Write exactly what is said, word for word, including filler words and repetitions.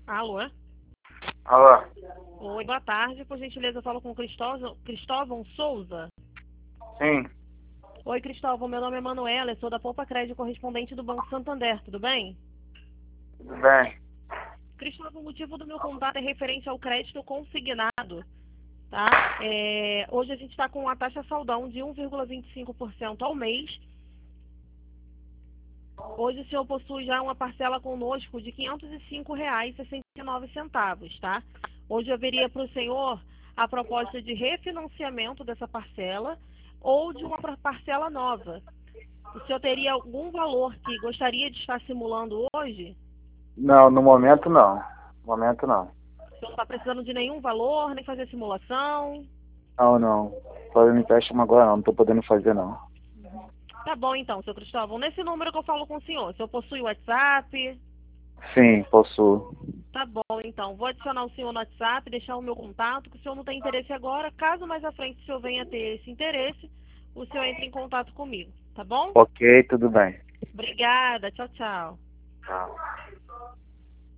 Alô? Alô? Oi, boa tarde. Por gentileza, eu falo com Cristóvão, Cristóvão Souza. Sim, Oi, Cristóvão. Meu nome é Manuela. Eu sou da Poupa Crédito, correspondente do Banco Santander. Tudo bem? tudo bem. Cristóvão, o motivo do meu contato é referente ao crédito consignado. Tá? É, hoje a gente está com uma taxa saldão de um vírgula vinte e cinco por cento ao mês. Hoje o senhor possui já uma parcela conosco de quinhentos e cinco reais e sessenta e nove centavos, tá? Hoje haveria para o senhor a proposta de refinanciamento dessa parcela ou de uma parcela nova. O senhor teria algum valor que gostaria de estar simulando hoje? Não, no momento não. No momento não. O senhor não está precisando de nenhum valor, nem fazer simulação? Não, não. Só me empréstimo agora não, não tô podendo fazer não. Tá bom então, seu Cristóvão. Nesse número que eu falo com o senhor, o senhor possui o WhatsApp? Sim, possuo. Tá bom, então. Vou adicionar o senhor no WhatsApp, deixar o meu contato, que o senhor não tem interesse agora. Caso mais à frente o senhor venha ter esse interesse, o senhor entre em contato comigo, tá bom? Ok, tudo bem. Obrigada. Tchau, tchau. Tchau.